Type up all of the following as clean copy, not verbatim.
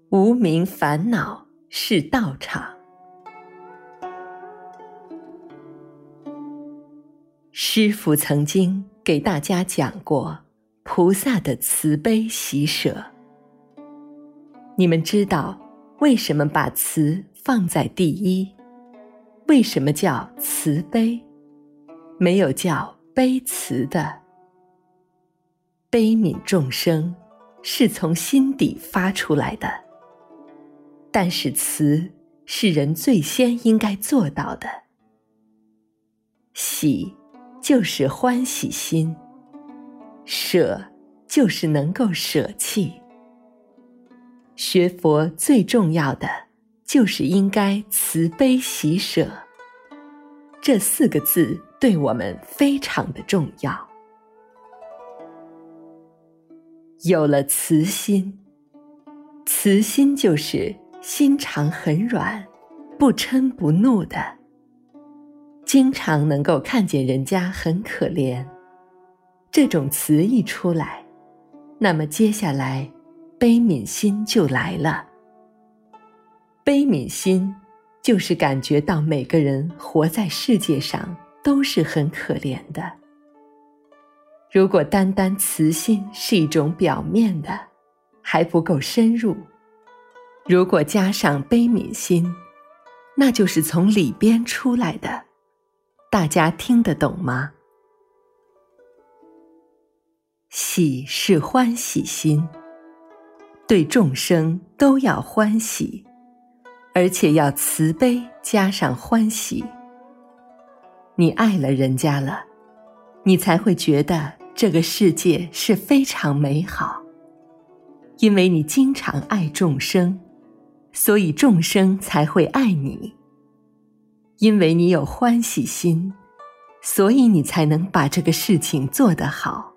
无明烦恼是道场。师父曾经给大家讲过菩萨的慈悲喜舍。你们知道为什么把慈放在第一？为什么叫慈悲？没有叫悲慈的。悲悯众生是从心底发出来的，但是慈是人最先应该做到的。喜就是欢喜心，舍就是能够舍弃。学佛最重要的就是应该慈悲喜舍，这4个字对我们非常的重要。有了慈心，慈心就是心肠很软，不嗔不怒的，经常能够看见人家很可怜，这种慈一出来，那么接下来悲悯心就来了。悲悯心就是感觉到每个人活在世界上都是很可怜的。如果单单慈心是一种表面的，还不够深入，如果加上悲悯心，那就是从里边出来的。大家听得懂吗？喜是欢喜心，对众生都要欢喜，而且要慈悲加上欢喜。你爱了人家了，你才会觉得这个世界是非常美好。因为你经常爱众生，所以众生才会爱你。因为你有欢喜心，所以你才能把这个事情做得好。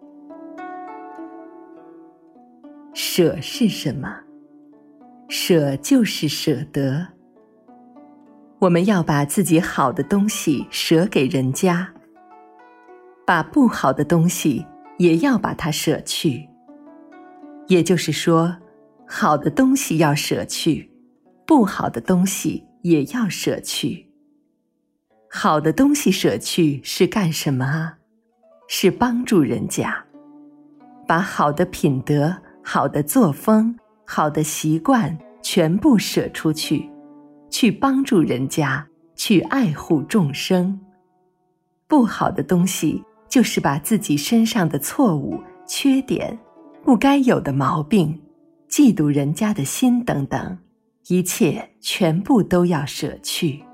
舍是什么？舍就是舍得。我们要把自己好的东西舍给人家，把不好的东西也要把它舍去。也就是说，好的东西要舍去，不好的东西也要舍去。好的东西舍去是干什么啊？是帮助人家，把好的品德、好的作风、好的习惯全部舍出去，去帮助人家，去爱护众生。不好的东西就是把自己身上的错误、缺点、不该有的毛病、嫉妒人家的心等等，一切全部都要舍去。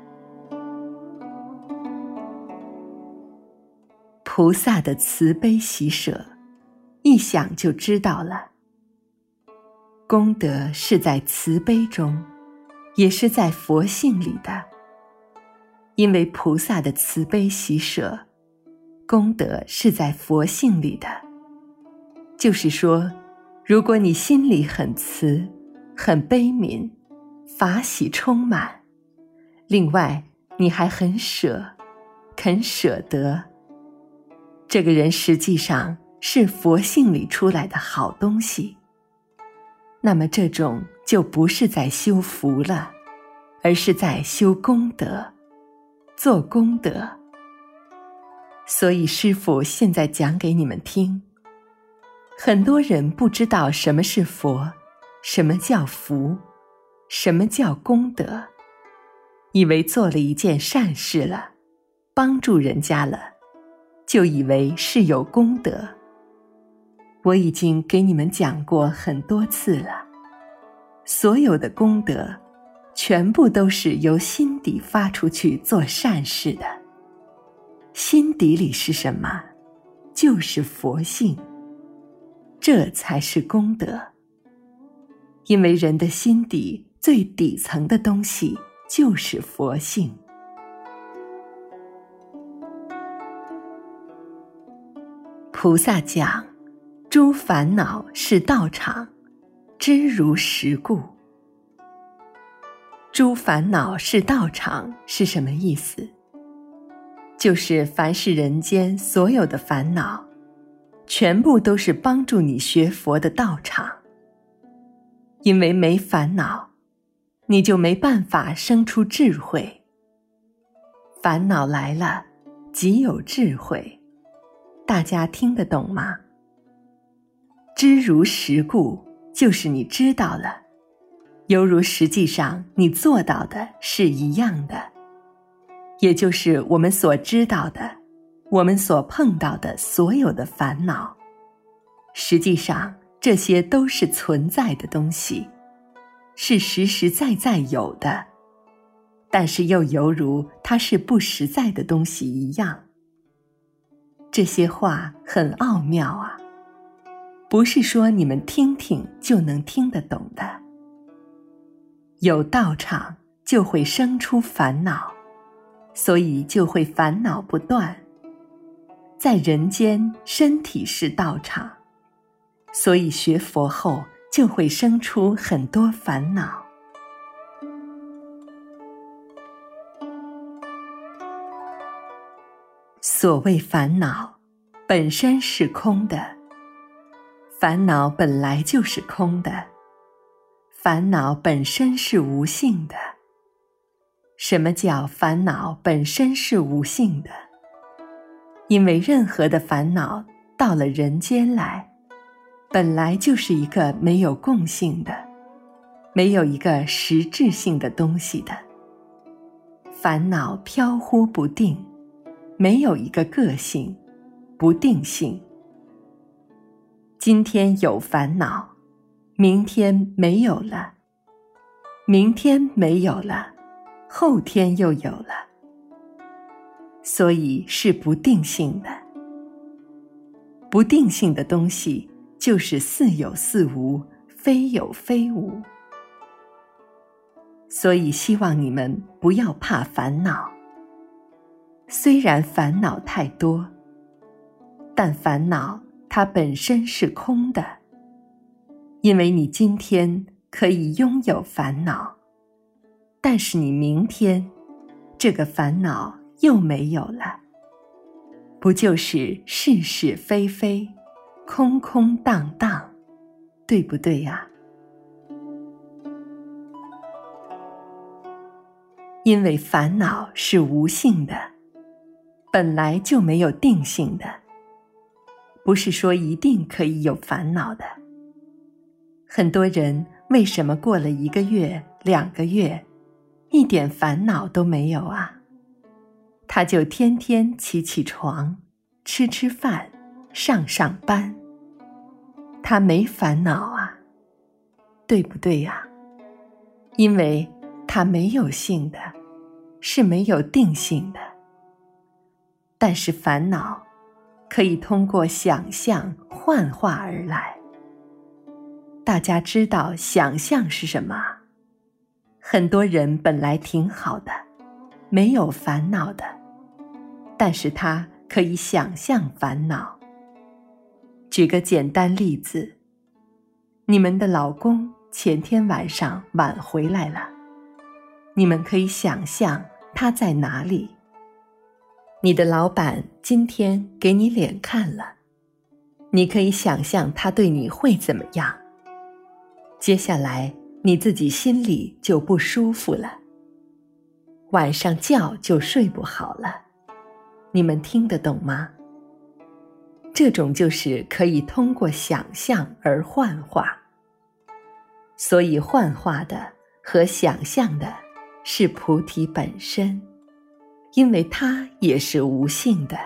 菩萨的慈悲喜舍，一想就知道了。功德是在慈悲中，也是在佛性里的。因为菩萨的慈悲喜舍，功德是在佛性里的。就是说，如果你心里很慈，很悲悯，法喜充满，另外你还很舍，肯舍得，这个人实际上是佛性里出来的好东西。那么这种就不是在修福了，而是在修功德，做功德。所以师父现在讲给你们听，很多人不知道什么是佛，什么叫福，什么叫功德，以为做了一件善事了，帮助人家了，就以为是有功德。我已经给你们讲过很多次了，所有的功德全部都是由心底发出去做善事的。心底里是什么？就是佛性，这才是功德。因为人的心底最底层的东西就是佛性。菩萨讲，诸烦恼是道场，知如实故。诸烦恼是道场是什么意思？就是凡是人间所有的烦恼，全部都是帮助你学佛的道场。 因为没烦恼，你就没办法生出智慧。烦恼来了，即有智慧。大家听得懂吗？知如实故，就是你知道了，犹如实际上你做到的是一样的，也就是我们所知道的，我们所碰到的所有的烦恼，实际上这些都是存在的东西，是实实在在有的，但是又犹如它是不实在的东西一样。这些话很奥妙啊，不是说你们听听就能听得懂的。有道场就会生出烦恼，所以就会烦恼不断。在人间，身体是道场，所以学佛后就会生出很多烦恼。所谓烦恼，本身是空的。烦恼本来就是空的，烦恼本身是无性的。什么叫烦恼本身是无性的？因为任何的烦恼到了人间来，本来就是一个没有共性的，没有一个实质性的东西的。烦恼飘忽不定，没有一个个性，不定性。今天有烦恼，明天没有了，明天没有了，后天又有了，所以是不定性的。不定性的东西就是似有似无，非有非无。所以希望你们不要怕烦恼。虽然烦恼太多，但烦恼它本身是空的，因为你今天可以拥有烦恼，但是你明天这个烦恼又没有了，不就是是是非非，空空荡荡，对不对呀？因为烦恼是无性的，本来就没有定性的，不是说一定可以有烦恼的。很多人为什么过了1个月、2个月，一点烦恼都没有啊？他就天天起床，吃饭，上班，他没烦恼啊，对不对呀？因为它没有性的，是没有定性的。但是烦恼可以通过想象幻化而来。大家知道想象是什么？很多人本来挺好的，没有烦恼的，但是他可以想象烦恼。举个简单例子，你们的老公前天晚上晚回来了，你们可以想象他在哪里。你的老板今天给你脸看了，你可以想象他对你会怎么样。接下来你自己心里就不舒服了，晚上觉就睡不好了。你们听得懂吗？这种就是可以通过想象而幻化。所以幻化的和想象的是菩提本身，因为它也是无性的。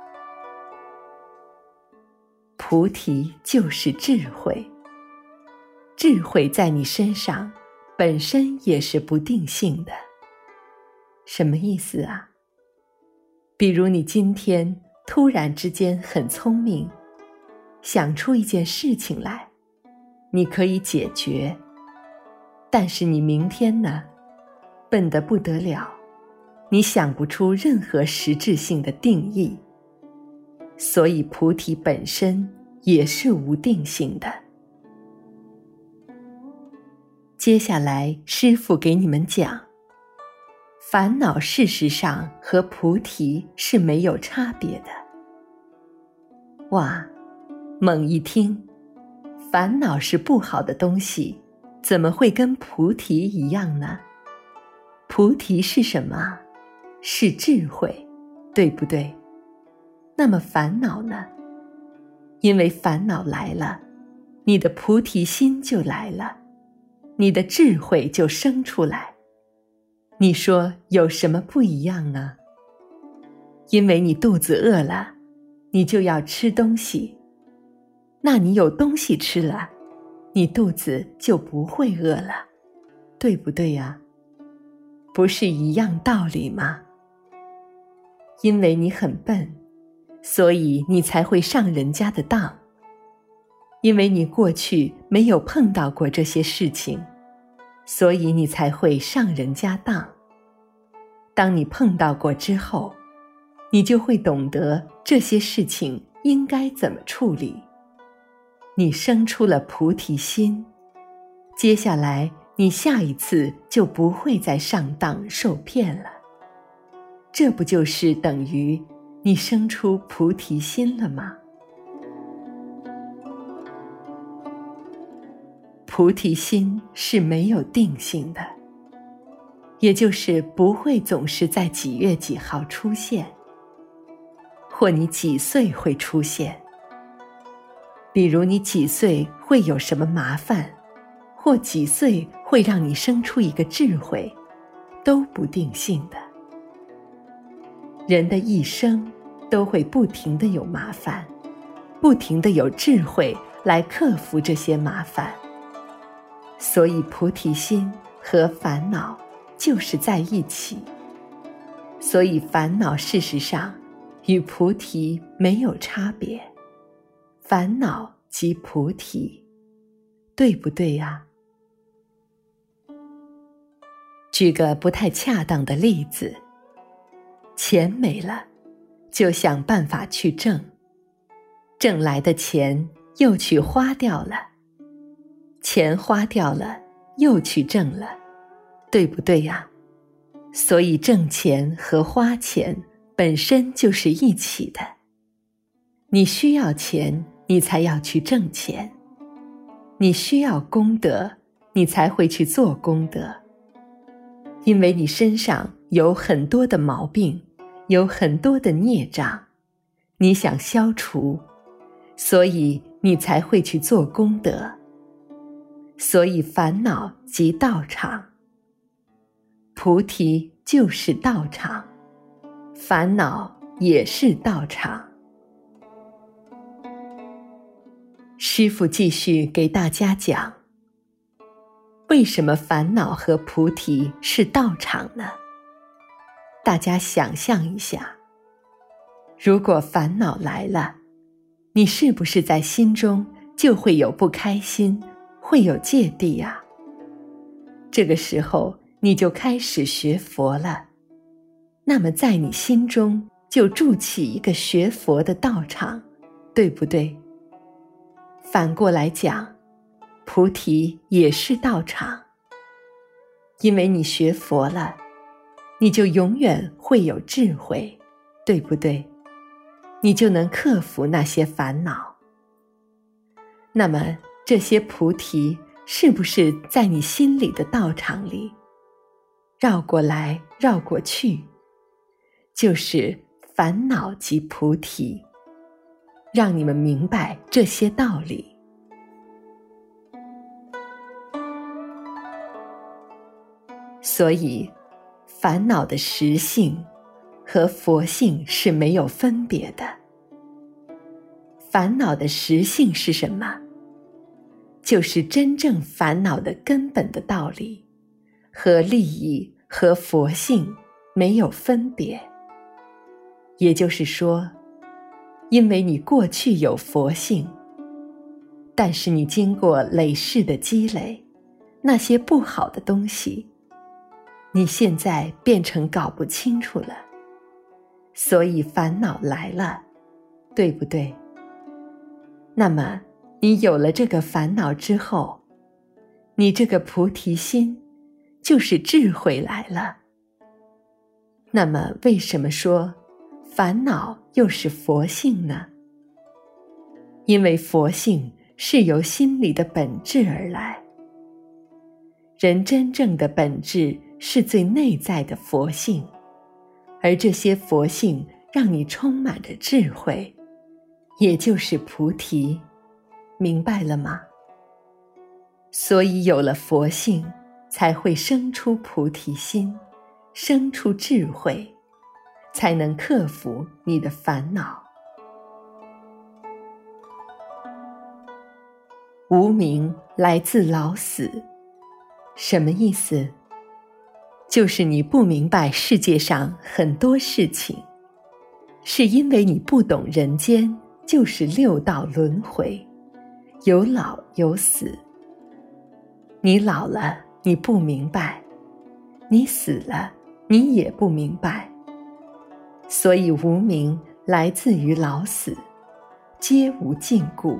菩提就是智慧，智慧在你身上本身也是不定性的。什么意思啊？比如你今天突然之间很聪明，想出一件事情来，你可以解决。但是你明天呢，笨得不得了，你想不出任何实质性的定义。所以菩提本身也是无定性的。接下来师父给你们讲，烦恼事实上和菩提是没有差别的。哇，猛一听，烦恼是不好的东西， 怎么会跟菩提一样呢？菩提是什么？是智慧，对不对？那么烦恼呢？因为烦恼来了，你的菩提心就来了，你的智慧就生出来。你说有什么不一样啊？因为你肚子饿了，你就要吃东西，那你有东西吃了，你肚子就不会饿了，对不对呀？不是一样道理吗？因为你很笨，所以你才会上人家的当。因为你过去没有碰到过这些事情，所以你才会上人家当。当你碰到过之后，你就会懂得这些事情应该怎么处理。你生出了菩提心，接下来你下一次就不会再上当受骗了。这不就是等于你生出菩提心了吗？菩提心是没有定性的，也就是不会总是在几月几号出现，或你几岁会出现。比如你几岁会有什么麻烦，或几岁会让你生出一个智慧，都不定性的。人的一生都会不停地有麻烦，不停地有智慧来克服这些麻烦。所以菩提心和烦恼就是在一起。所以烦恼事实上与菩提没有差别，烦恼即菩提，对不对呀？举个不太恰当的例子，钱没了，就想办法去挣，挣来的钱又去花掉了，钱花掉了又去挣了，对不对呀？所以挣钱和花钱本身就是一起的。你需要钱，你才要去挣钱；你需要功德，你才会去做功德。因为你身上有很多的毛病，有很多的孽障，你想消除，所以你才会去做功德。所以烦恼即道场，菩提就是道场，烦恼也是道场。师父继续给大家讲，为什么烦恼和菩提是道场呢？大家想象一下，如果烦恼来了，你是不是在心中就会有不开心，会有芥蒂啊？这个时候你就开始学佛了，那么在你心中就筑起一个学佛的道场，对不对？反过来讲，菩提也是道场，因为你学佛了，你就永远会有智慧，对不对？你就能克服那些烦恼。那么这些菩提是不是在你心里的道场里，绕过来绕过去，就是烦恼即菩提，让你们明白这些道理。所以烦恼的实性和佛性是没有分别的。烦恼的实性是什么？就是真正烦恼的根本的道理，和利益和佛性没有分别。也就是说，因为你过去有佛性，但是你经过累世的积累，那些不好的东西，你现在变成搞不清楚了，所以烦恼来了，对不对？那么你有了这个烦恼之后，你这个菩提心就是智慧来了。那么为什么说烦恼又是佛性呢？因为佛性是由心理的本质而来， 人真正的本质是最内在的佛性，而这些佛性让你充满着智慧，也就是菩提，明白了吗？所以有了佛性，才会生出菩提心，生出智慧，才能克服你的烦恼。无明来自老死，什么意思？就是你不明白世界上很多事情，是因为你不懂人间就是六道轮回，有老有死。你老了，你不明白；你死了，你也不明白。所以无明来自于老死，皆无尽故。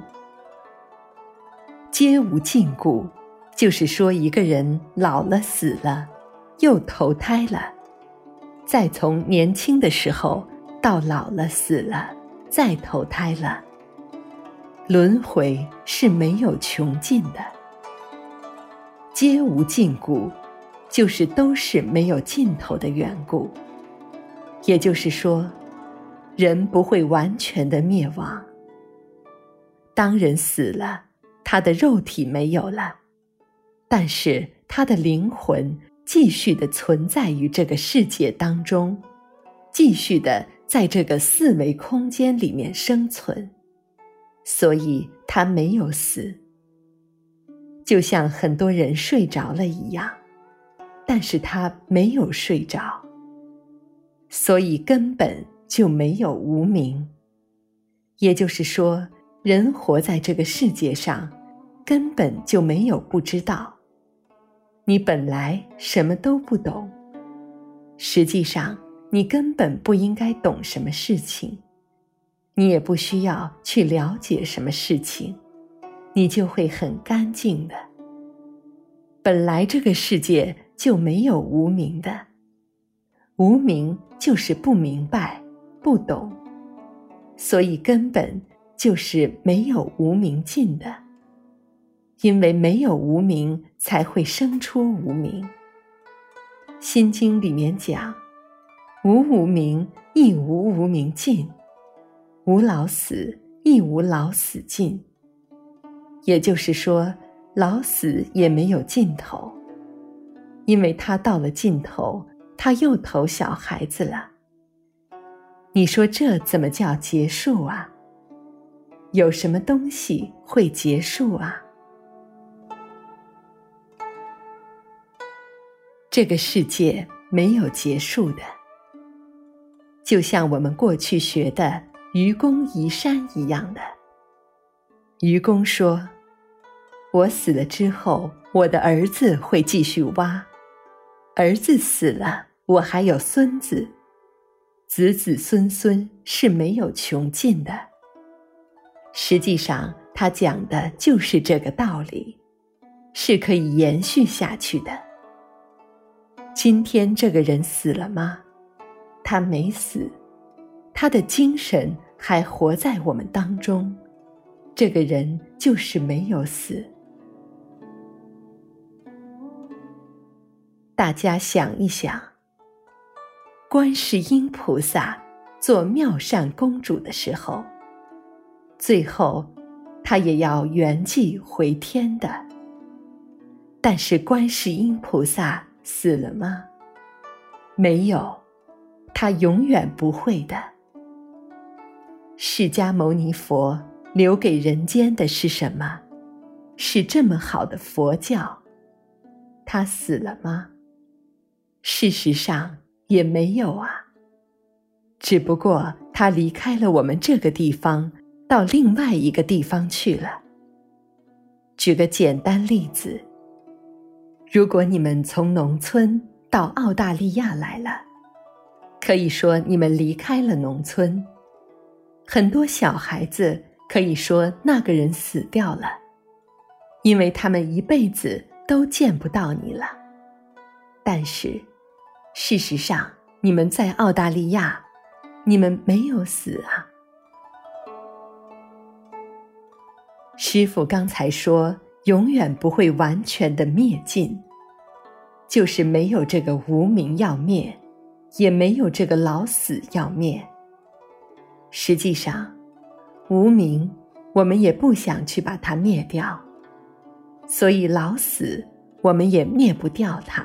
皆无尽故，就是说一个人老了死了，又投胎了，再从年轻的时候到老了死了，再投胎了。轮回是没有穷尽的。皆无尽故，就是都是没有尽头的缘故。也就是说，人不会完全的灭亡。当人死了，他的肉体没有了，但是他的灵魂继续地存在于这个世界当中，继续地在这个四维空间里面生存，所以他没有死。就像很多人睡着了一样，但是他没有睡着，所以根本就没有无明。也就是说，人活在这个世界上，根本就没有不知道。你本来什么都不懂，实际上你根本不应该懂什么事情，你也不需要去了解什么事情，你就会很干净的。本来这个世界就没有无明的，无明就是不明白、不懂，所以根本就是没有无明尽的。因为没有无明，才会生出无明。心经里面讲，无无明，亦无无明尽；无老死，亦无老死尽。也就是说，老死也没有尽头，因为他到了尽头，他又投小孩子了。你说这怎么叫结束啊？有什么东西会结束啊？这个世界没有结束的，就像我们过去学的愚公移山一样的。愚公说，我死了之后，我的儿子会继续挖，儿子死了，我还有孙子，子子孙孙是没有穷尽的。实际上他讲的就是这个道理，是可以延续下去的。今天这个人死了吗？他没死，他的精神还活在我们当中，这个人就是没有死。大家想一想，观世音菩萨做妙善公主的时候，最后她也要圆寂回天的，但是观世音菩萨死了吗？没有，他永远不会的。释迦牟尼佛留给人间的是什么？是这么好的佛教。他死了吗？事实上也没有啊，只不过他离开了我们这个地方，到另外一个地方去了。举个简单例子，如果你们从农村到澳大利亚来了，可以说你们离开了农村，很多小孩子可以说那个人死掉了，因为他们一辈子都见不到你了。但是事实上你们在澳大利亚，你们没有死啊。师父刚才说永远不会完全的灭尽， 就是没有这个无明要灭，也没有这个老死要灭。实际上，无明我们也不想去把它灭掉，所以老死我们也灭不掉它。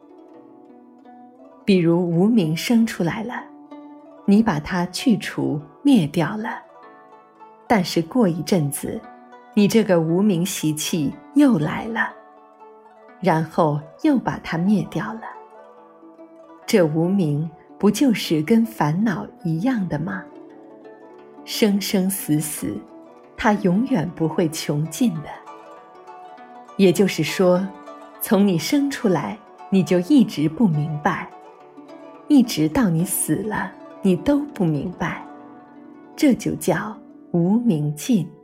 比如无明生出来了，你把它去除灭掉了，但是过一阵子，你这个无明习气又来了，然后又把它灭掉了。这无明不就是跟烦恼一样的吗？生生死死，它永远不会穷尽的。也就是说，从你生出来，你就一直不明白，一直到你死了，你都不明白，这就叫无明尽。